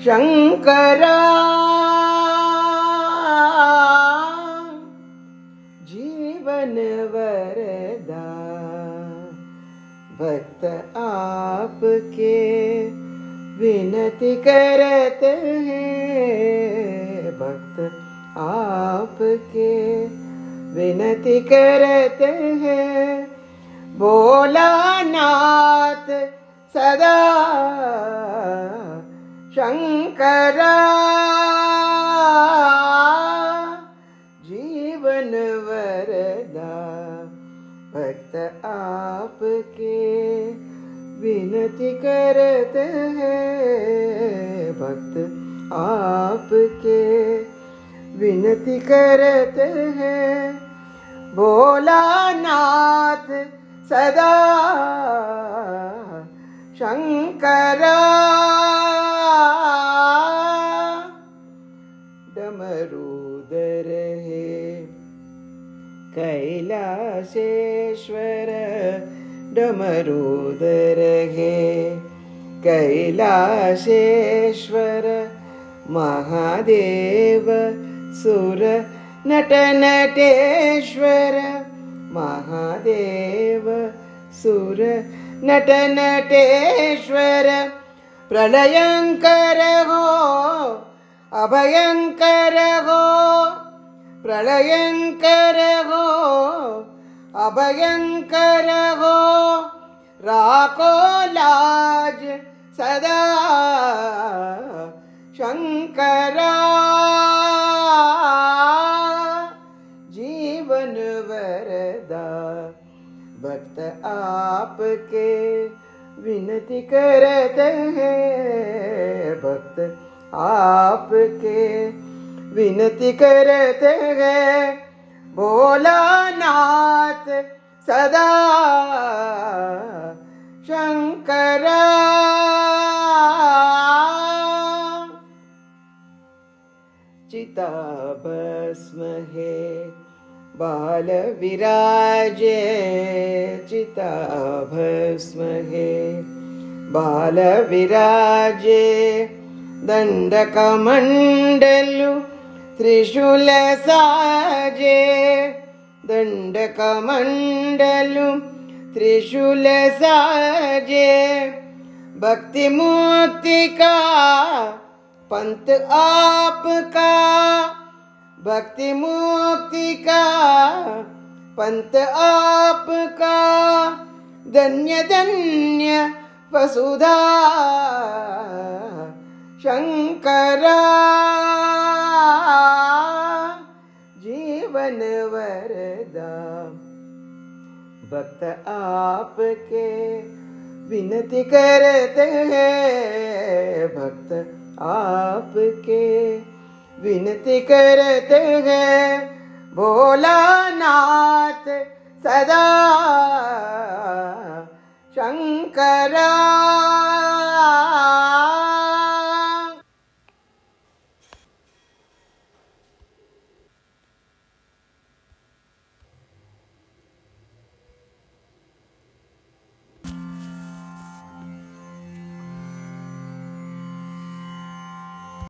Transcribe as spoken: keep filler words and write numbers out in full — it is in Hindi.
शंकरा जीवन वरदा भक्त आपके विनती करते हैं, भक्त आपके विनती करते हैं। भोलानाथ सदा शंकरा जीवन वरदा भक्त आपके विनती करते हैं, भक्त आपके विनती करते हैं। भोलानाथ सदा शंकरा डमरूधर है कैलाशेश्वर, डमरूधर है कैलाशेश्वर। महादेव सुर नट नटेश्वर, महादेव सुर नट नटेश्वर। प्रलयंकर हो अभयंकर हो, प्रलयंकर हो अभयंकर हो। राखो लाज सदा शंकरा जीवन वरदा भक्त आपके विनती करते हैं, भक्त आपके विनती करते हैं। भोलानाथ सदा शंकरा चिताभस्म है बाल विराजे, चिताभस्म है बाल विराजे। दंडकमंडलु त्रिशूल साजे, दंडकमंडलु त्रिशूल साजे। भक्ति मुक्ति का पंथ आपका, भक्ति मुक्ति का पंथ आपका। धन्य धन्य वसुधा शंकरा जीवन वरदा भक्त आपके विनती करते हैं, भक्त आपके विनती करते हैं। भोलानाथ सदा